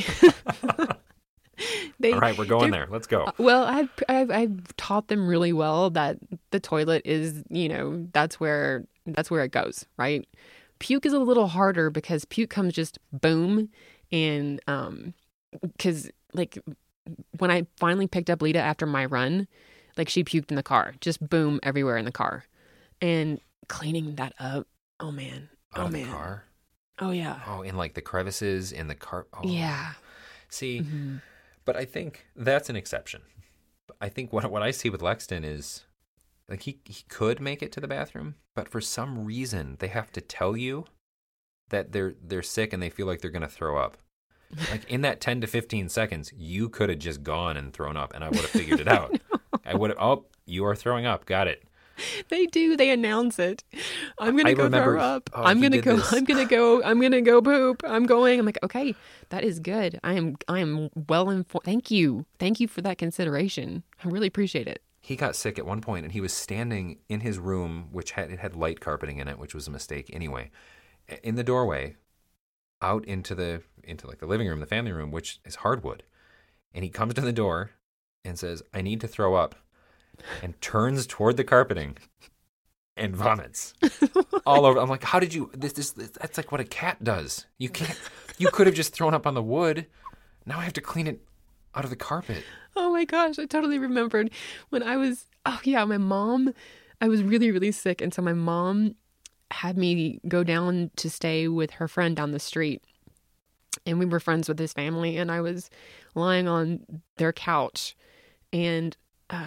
Speaker 4: All right, we're going there. Let's go.
Speaker 3: Well, I've taught them really well that the toilet is, you know, that's where it goes, right? Puke is a little harder because puke comes just boom, and because like when I finally picked up Lita after my run, like she puked in the car, just boom everywhere in the car, and cleaning that up. Oh man,
Speaker 4: Out of the car?
Speaker 3: Oh yeah.
Speaker 4: Oh, in like the crevices in the car. Oh.
Speaker 3: Yeah.
Speaker 4: See, but I think that's an exception. I think what I see with Lexton is like he could make it to the bathroom, but for some reason they have to tell you that they're sick and they feel like they're going to throw up. Like in that 10 to 15 seconds, you could have just gone and thrown up and I would have figured it out. I would have, oh, you are throwing up. Got it.
Speaker 3: They do. They announce it. I'm gonna
Speaker 4: I
Speaker 3: go
Speaker 4: remember-
Speaker 3: throw up.
Speaker 4: oh,
Speaker 3: I'm
Speaker 4: he
Speaker 3: gonna
Speaker 4: did
Speaker 3: go.
Speaker 4: this.
Speaker 3: I'm gonna go. I'm gonna go poop. I'm going. I'm like, okay, that is good. I am well informed. Thank you for that consideration. I really appreciate it.
Speaker 4: He got sick at one point and he was standing in his room, which had light carpeting in it, which was a mistake anyway, in the doorway out into like the living room, the family room, which is hardwood. And he comes to the door and says, I need to throw up, and turns toward the carpeting and vomits all over. I'm like, how did you, that's like what a cat does. You could have just thrown up on the wood. Now I have to clean it out of the carpet.
Speaker 3: Oh my gosh, I totally remembered when I was. Oh yeah, my mom. I was really really sick, and so my mom had me go down to stay with her friend down the street. And we were friends with his family, and I was lying on their couch. And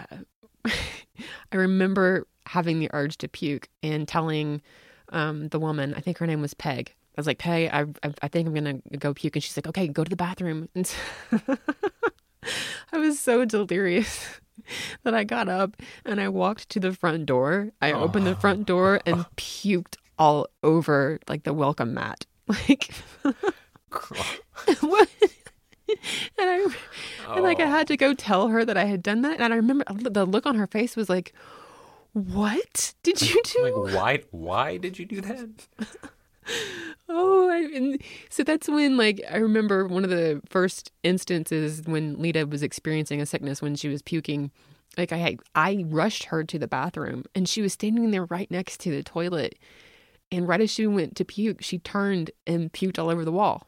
Speaker 3: I remember having the urge to puke and telling the woman, I think her name was Peg. I was like, Peg, I think I'm going to go puke. And she's like, okay, go to the bathroom. And so I was so delirious that I got up and I walked to the front door. I opened the front door and puked all over like the welcome mat. Like... What? And I had to go tell her that I had done that. And I remember the look on her face was like, "What did you do?
Speaker 4: Like, why did you do that?"
Speaker 3: And so that's when, like, I remember one of the first instances when Lita was experiencing a sickness when she was puking. Like, I rushed her to the bathroom, and she was standing there right next to the toilet. And right as she went to puke, she turned and puked all over the wall.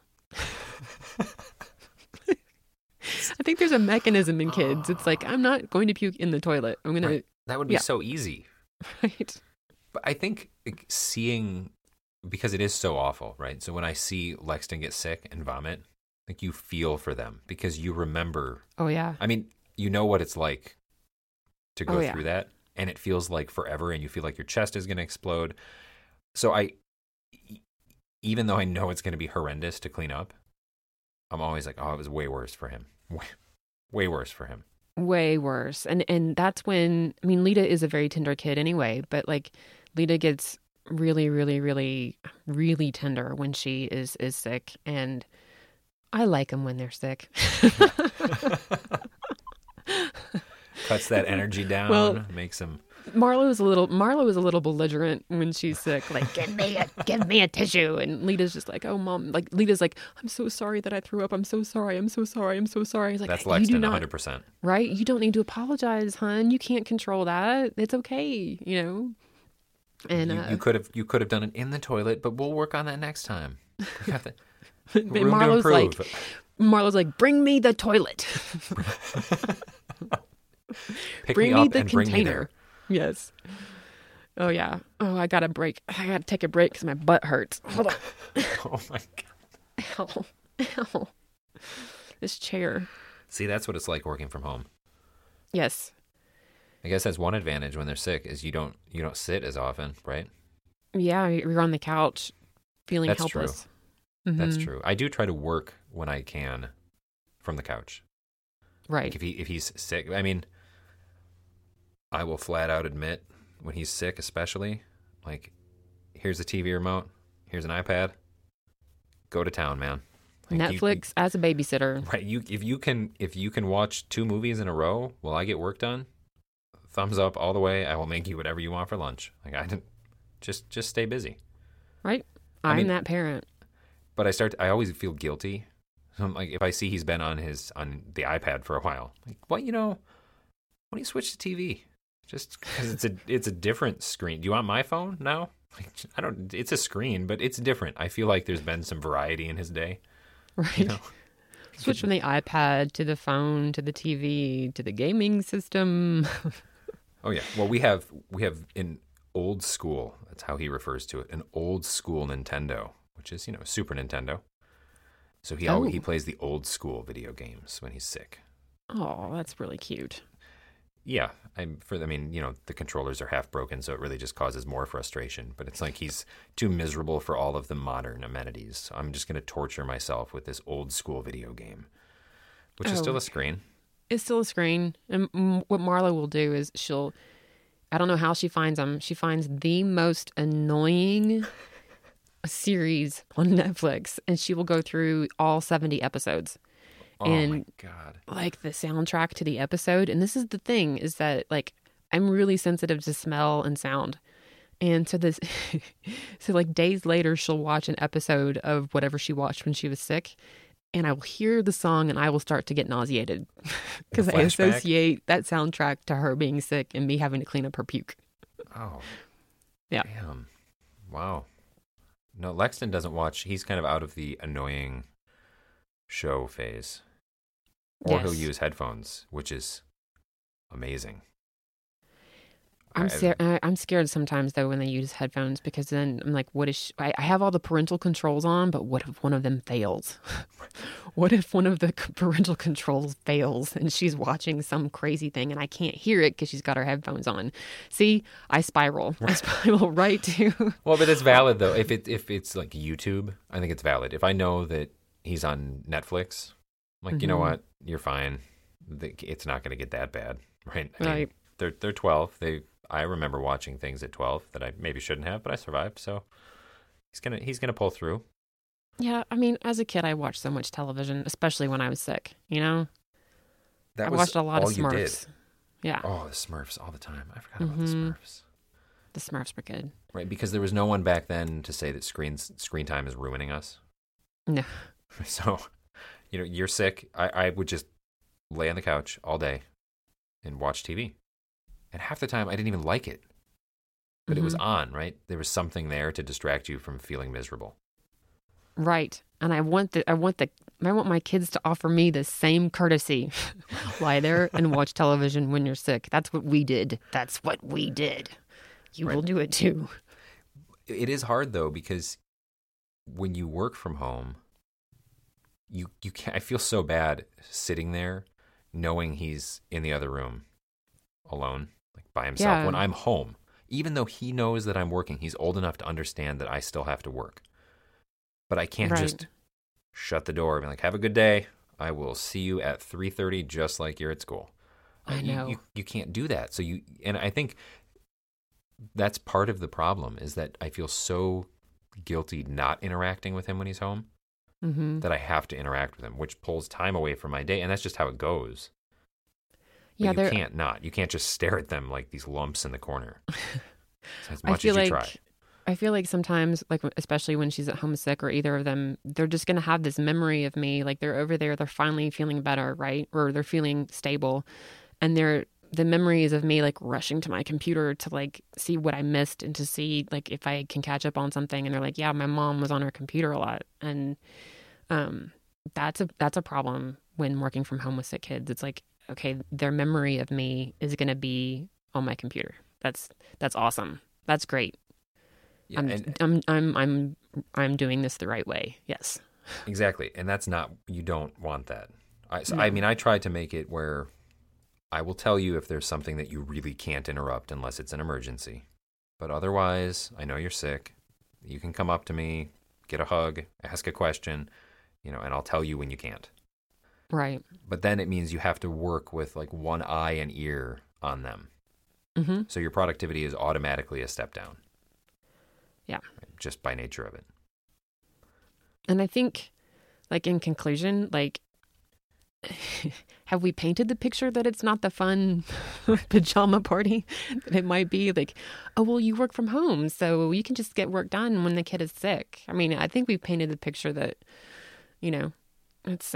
Speaker 3: I think there's a mechanism in kids. It's like, I'm not going to puke in the toilet. I'm going to...
Speaker 4: That would be so easy.
Speaker 3: Right.
Speaker 4: But I think seeing, because it is so awful, right? So when I see Lexton get sick and vomit, I think you feel for them because you remember.
Speaker 3: Oh, yeah.
Speaker 4: I mean, you know what it's like to go
Speaker 3: Oh, yeah.
Speaker 4: through that, and it feels like forever, and you feel like your chest is going to explode. So even though I know it's going to be horrendous to clean up, I'm always like, oh, it was way worse for him. Way worse for him.
Speaker 3: Way worse. And that's when, I mean, Lita is a very tender kid anyway, but like Lita gets really, really, really, really tender when she is sick. And I like them when they're sick.
Speaker 4: Cuts that energy down,
Speaker 3: Well,
Speaker 4: makes him...
Speaker 3: Marlo is a little belligerent when she's sick. Like, give me a tissue. And Lita's just like, oh, Mom. Like, Lita's like, I'm so sorry that I threw up. I'm so sorry. I'm so sorry. I'm so sorry. He's like,
Speaker 4: That's
Speaker 3: you do
Speaker 4: Lexton,
Speaker 3: not,
Speaker 4: 100%.
Speaker 3: right? You don't need to apologize, hon. You can't control that. It's okay, you know? And
Speaker 4: You could have done it in the toilet, but we'll work on that next time. We got the
Speaker 3: and
Speaker 4: room to
Speaker 3: Marlo's like, bring me the toilet.
Speaker 4: Pick
Speaker 3: bring
Speaker 4: me
Speaker 3: me
Speaker 4: up
Speaker 3: the
Speaker 4: and bring me
Speaker 3: container.
Speaker 4: there.
Speaker 3: Yes. Oh, yeah. Oh, I got to break. I got to take a break because my butt hurts. Hold on.
Speaker 4: Oh my God.
Speaker 3: Ow. This chair.
Speaker 4: See, that's what it's like working from home.
Speaker 3: Yes.
Speaker 4: I guess that's one advantage when they're sick is you don't sit as often, right?
Speaker 3: Yeah, you're on the couch feeling
Speaker 4: That's
Speaker 3: helpless.
Speaker 4: That's
Speaker 3: Mhm.
Speaker 4: true. I do try to work when I can from the couch.
Speaker 3: Right.
Speaker 4: Like if he's sick, I mean, I will flat out admit when he's sick, especially, like, here's a TV remote, here's an iPad, go to town, man. Like
Speaker 3: Netflix as a babysitter.
Speaker 4: Right. If you can watch 2 movies in a row while I get work done, thumbs up all the way. I will make you whatever you want for lunch. Like I didn't just stay busy.
Speaker 3: Right.
Speaker 4: I mean,
Speaker 3: that parent.
Speaker 4: But I always feel guilty. So I'm like, if I see he's been on the iPad for a while, like, what, when do you switch to TV? Just because it's a different screen. Do you want my phone now? Like, it's a screen, but it's different. I feel like there's been some variety in his day.
Speaker 3: Right. Switch from the iPad to the phone to the TV to the gaming system.
Speaker 4: Oh yeah. Well, we have an old school. That's how he refers to it. An old school Nintendo, which is Super Nintendo. So he plays the old school video games when he's sick.
Speaker 3: Oh, that's really cute.
Speaker 4: Yeah, the controllers are half broken, so it really just causes more frustration. But it's like he's too miserable for all of the modern amenities. So I'm just going to torture myself with this old school video game, which is still a screen.
Speaker 3: It's still a screen. And what Marla will do is I don't know how she finds them. She finds the most annoying series on Netflix, and she will go through all 70 episodes.
Speaker 4: Oh my God.
Speaker 3: Like the soundtrack to the episode. And this is the thing, is that like I'm really sensitive to smell and sound. And so so like days later, she'll watch an episode of whatever she watched when she was sick. And I will hear the song and I will start to get nauseated because I associate that soundtrack to her being sick and me having to clean up her puke.
Speaker 4: Oh.
Speaker 3: Yeah.
Speaker 4: Damn. Wow. No, Lexton doesn't watch. He's kind of out of the annoying show phase. Or he'll use headphones, which is amazing.
Speaker 3: I'm scared sometimes, though, when they use headphones, because then I'm like, what is I have all the parental controls on, but what if one of them fails? What if one of the parental controls fails and she's watching some crazy thing and I can't hear it because she's got her headphones on? See, I spiral. I spiral right to...
Speaker 4: Well, but it's valid, though. If it's like YouTube, I think it's valid. If I know that he's on Netflix, like, you know what? You're fine. It's not going to get that bad, right? I mean, they're 12. I remember watching things at 12 that I maybe shouldn't have, but I survived. So he's gonna pull through.
Speaker 3: Yeah, I mean, as a kid, I watched so much television, especially when I was sick. I watched a lot of Smurfs. Yeah.
Speaker 4: Oh, the Smurfs all the time. I forgot about the Smurfs.
Speaker 3: The Smurfs were good.
Speaker 4: Right, because there was no one back then to say that screen time is ruining us.
Speaker 3: No.
Speaker 4: So, you're sick. I would just lay on the couch all day and watch TV. And half the time, I didn't even like it. But it was on, right? There was something there to distract you from feeling miserable.
Speaker 3: Right. And I want my kids to offer me the same courtesy. Lie there and watch television when you're sick. That's what we did. You will do it too.
Speaker 4: It is hard, though, because when you work from home, you can't, I feel so bad sitting there knowing he's in the other room alone, like by himself, when I'm home. Even though he knows that I'm working, he's old enough to understand that I still have to work. But I can't just shut the door and be like, have a good day. I will see you at 3:30 just like you're at school.
Speaker 3: I know.
Speaker 4: You can't do that. So and I think that's part of the problem, is that I feel so guilty not interacting with him when he's home that I have to interact with him, which pulls time away from my day. And that's just how it goes. But you can't just stare at them like these lumps in the corner. As much as you try.
Speaker 3: I feel like sometimes, like especially when she's at home sick or either of them, they're just going to have this memory of me. Like they're over there, they're finally feeling better, right? Or they're feeling stable. And the memories of me like rushing to my computer to like see what I missed and to see like if I can catch up on something. And they're like, yeah, my mom was on her computer a lot. And that's a problem when working from home with sick kids. It's like, okay, their memory of me is going to be on my computer. That's awesome. That's great.
Speaker 4: Yeah,
Speaker 3: I'm doing this the right way. Yes.
Speaker 4: Exactly. And you don't want that. I try to make it where I will tell you if there's something that you really can't interrupt unless it's an emergency. But otherwise, I know you're sick. You can come up to me, get a hug, ask a question, and I'll tell you when you can't.
Speaker 3: Right.
Speaker 4: But then it means you have to work with like one eye and ear on them. Mm-hmm. So your productivity is automatically a step down.
Speaker 3: Yeah.
Speaker 4: Just by nature of it.
Speaker 3: And I think, like, in conclusion, like, have we painted the picture that it's not the fun pajama party that it might be? Like, oh, well, you work from home, so you can just get work done when the kid is sick. I mean, I think we've painted the picture that, you know, it's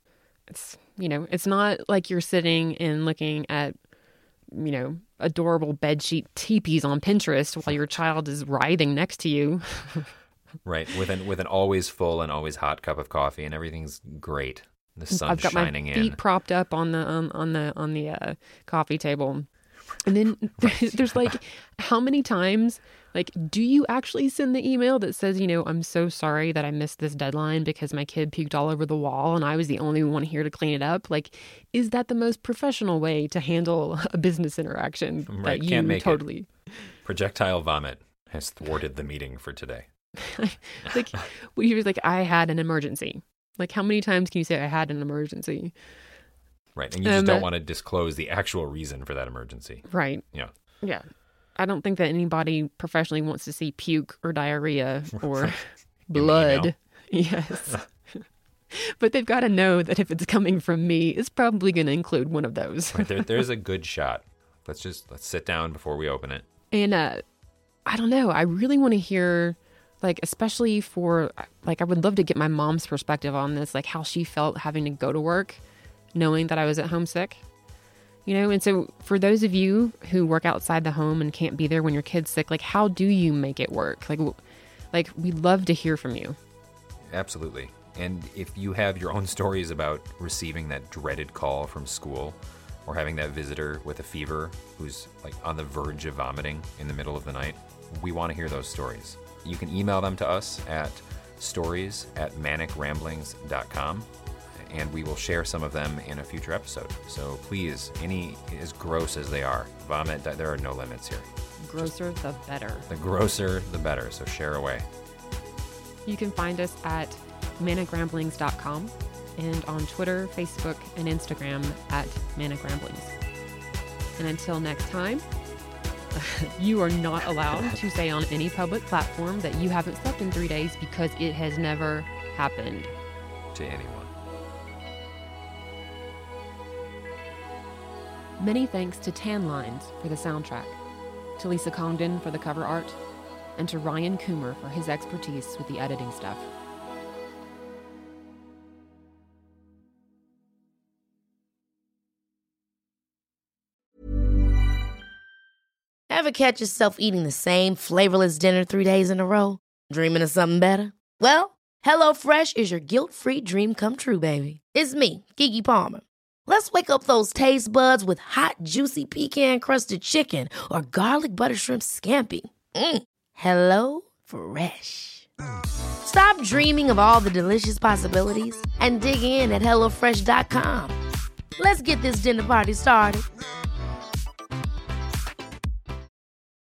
Speaker 3: not like you're sitting and looking at, you know, adorable bedsheet teepees on Pinterest while your child is writhing next to you.
Speaker 4: Right, with an always full and always hot cup of coffee, and everything's great. The sun's
Speaker 3: I've got
Speaker 4: shining
Speaker 3: my feet propped up on the coffee table, and then there's like, how many times, like, do you actually send the email that says, you know, I'm so sorry that I missed this deadline because my kid puked all over the wall and I was the only one here to clean it up? Like, is that the most professional way to handle a business interaction?
Speaker 4: Right,
Speaker 3: that
Speaker 4: can't make
Speaker 3: totally
Speaker 4: it. Projectile vomit has thwarted the meeting for today.
Speaker 3: Like, well, he was like, I had an emergency. Like, how many times can you say I had an emergency?
Speaker 4: Right, and you just don't want to disclose the actual reason for that emergency.
Speaker 3: Right.
Speaker 4: Yeah.
Speaker 3: Yeah. I don't think that anybody professionally wants to see puke or diarrhea or blood. Yes. But they've got to know that if it's coming from me, it's probably going to include one of those.
Speaker 4: Right, there's a good shot. Let's sit down before we open it.
Speaker 3: And I don't know. I really want to hear, like, especially for, like, I would love to get my mom's perspective on this, like how she felt having to go to work knowing that I was at home sick. You know, and so for those of you who work outside the home and can't be there when your kid's sick, like, how do you make it work? Like we'd love to hear from you.
Speaker 4: Absolutely. And if you have your own stories about receiving that dreaded call from school or having that visitor with a fever who's like on the verge of vomiting in the middle of the night, we want to hear those stories. You can email them to us at stories@manicramblings.com. and we will share some of them in a future episode. So please, any as gross as they are, vomit, there are no limits here.
Speaker 3: Grosser, the better.
Speaker 4: The grosser, the better. So share away.
Speaker 3: You can find us at manicramblings.com and on Twitter, Facebook, and Instagram at manicramblings. And until next time, you are not allowed to say on any public platform that you haven't slept in 3 days because it has never happened.
Speaker 4: To anyone.
Speaker 3: Many thanks to Tan Lines for the soundtrack, to Lisa Congdon for the cover art, and to Ryan Coomer for his expertise with the editing stuff.
Speaker 8: Ever catch yourself eating the same flavorless dinner 3 days in a row? Dreaming of something better? Well, HelloFresh is your guilt-free dream come true, baby. It's me, Keke Palmer. Let's wake up those taste buds with hot, juicy pecan-crusted chicken or garlic butter shrimp scampi. Hello Fresh. Stop dreaming of all the delicious possibilities and dig in at HelloFresh.com. Let's get this dinner party started.